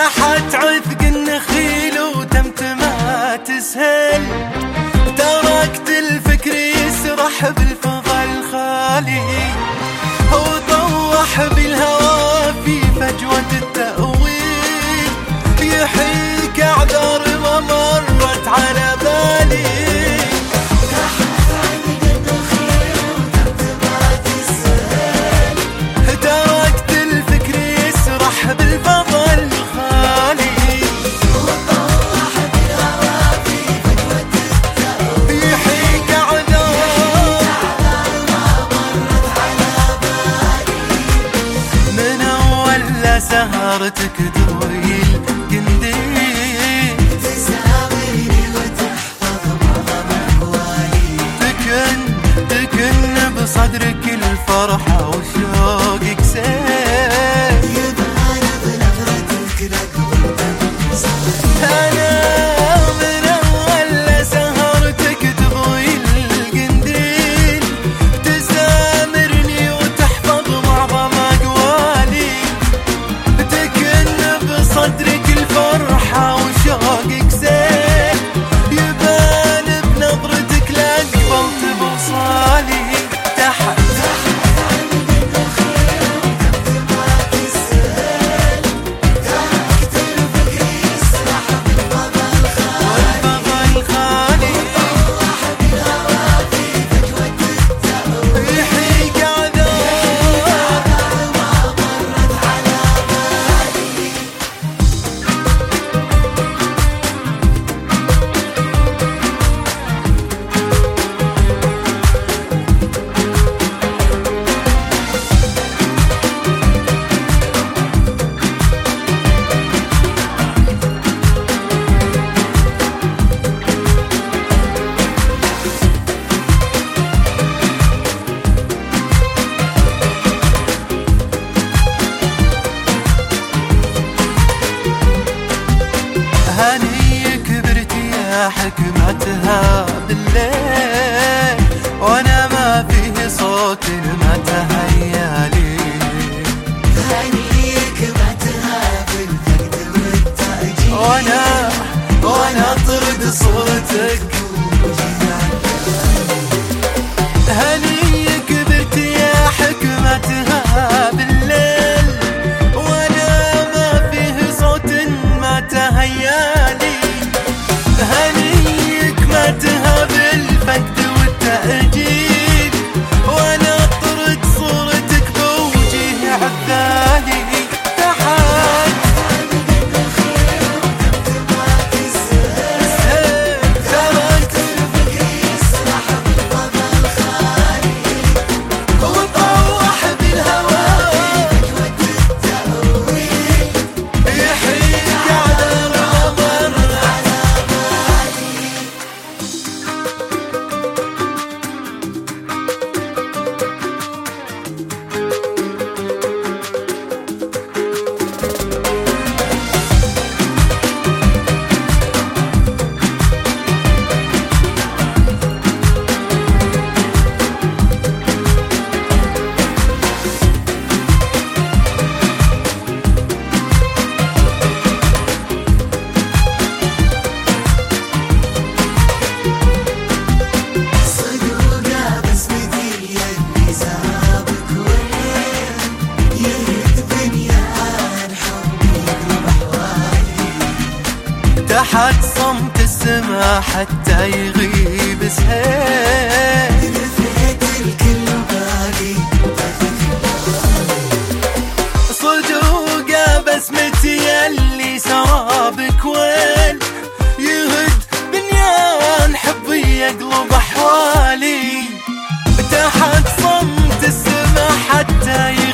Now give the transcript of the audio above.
تحت عذق النخيل وتمتمها تسهل، تركت الفكر يسرح بالفضا الخالي، وطوح بالهوى في فجوة التأويل، يحيك أعذار ما مرت على بالي. تركت الفكر يسرح بالفضا الخالي، وطوح بالهوى في فجوة التأويل، يحيك أعذار ما مرت على بالي. من أول سهرتك ذوي القنديل، تسامرني وتحفظ معظم أحوالي، تكن بصدرك الفرحة وشوقك سيل، يبان بنظرتك لقلب أنا من أول سهرتك تضوي القنديل، تسامرني وتحفظ معظم أقوالي، تكن بصدرك الفرحة وشوقك سيل، يبان بنظرتك لقبلت بوصالي. هني كبرت يا حكمتها بالليل، وانا ما فيه صوت ما تهيالي، هني كبرتها بالفقد والتأجيل، وانا اطرد صورتك. هني كبرت يا حكمتها بالليل، وانا ما فيه صوت ما تهيالي، هنيك ماتها بالفقد والتأجيل، وانا اطرد صورتك بوجه عذالي. تركت الفكر يسرح بالفضا الخالي، وطوح بالهوى في فجوة التأويل، يحيك أعذار ما مر على بالي. تحت صمت السما حتى يغيب سهيل، رفعت الكل باقي صدوقة بسمتي يلي سرابك وين، يهد بنيان حبي يقلب أحوالي، تحت صمت السما حتى يغيب